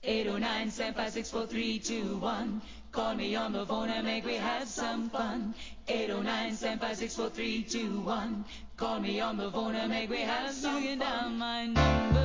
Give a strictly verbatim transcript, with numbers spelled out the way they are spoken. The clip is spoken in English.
eight oh nine, seven five six, four three two one. Call me on the phone and make we have some fun. eight oh nine, seven five six, four three two one. Call me on the phone and make we have some fun. Down my number.